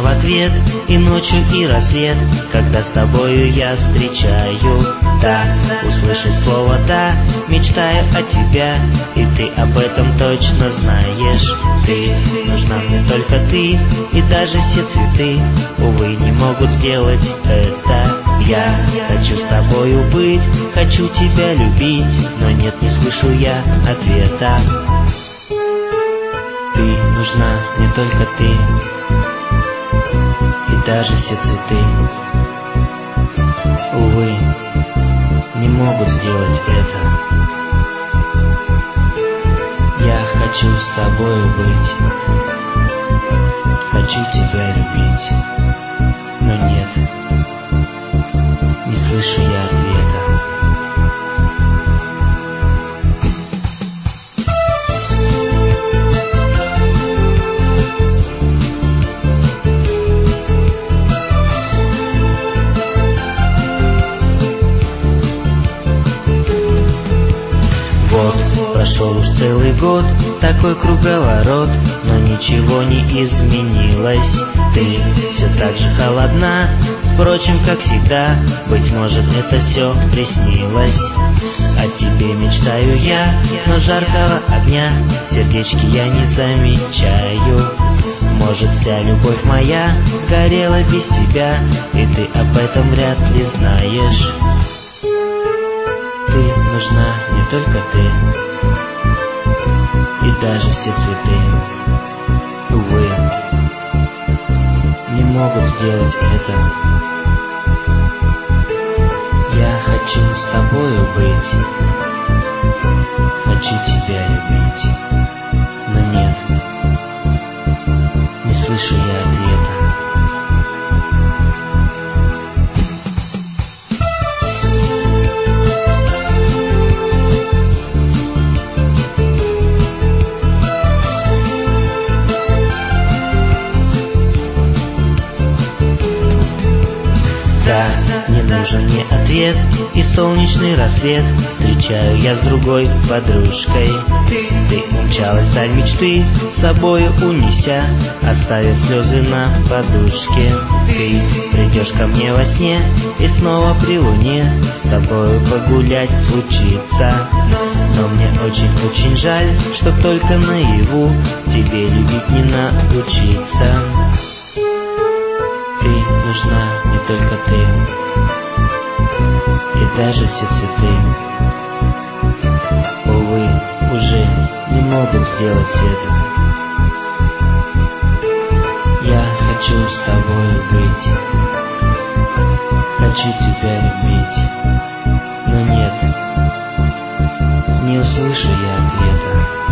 в ответ и ночью, и рассвет, когда с тобою я встречаю. Да, услышать слово «да», мечтаю о тебя, и ты об этом точно знаешь. Ты, нужна мне только ты, и даже все цветы, увы, не могут сделать это. Я хочу с тобою быть, хочу тебя любить, но нет, не слышу я ответа. Ты, нужна мне только ты, и даже все цветы, увы, не могут сделать это. Я хочу с тобою быть, хочу тебя любить, но нет, не слышу я ответа. Прошел уж целый год, такой круговорот, но ничего не изменилось. Ты все так же холодна, впрочем, как всегда, быть может, это все приснилось. О тебе мечтаю я, но жаркого огня в сердечке я не замечаю. Может, вся любовь моя сгорела без тебя, и ты об этом вряд ли знаешь. Ты, нужна не только ты, и даже все цветы, увы, не могут сделать это. Я хочу с тобою быть, хочу тебя любить, но нет, не слышу я ответа. Да, не нужен мне ответ и солнечный рассвет, встречаю я с другой подружкой. Ты умчалась вдаль мечты, с собою унеся, оставив слезы на подушке. Ты придешь ко мне во сне, и снова при луне с тобою погулять случится. Но мне очень-очень жаль, что только наяву тебе любить не научиться. Ты, нужна не только ты, и даже все цветы, увы, уже не могут сделать это. Я хочу с тобою быть, хочу тебя любить, но нет, не услышу я ответа.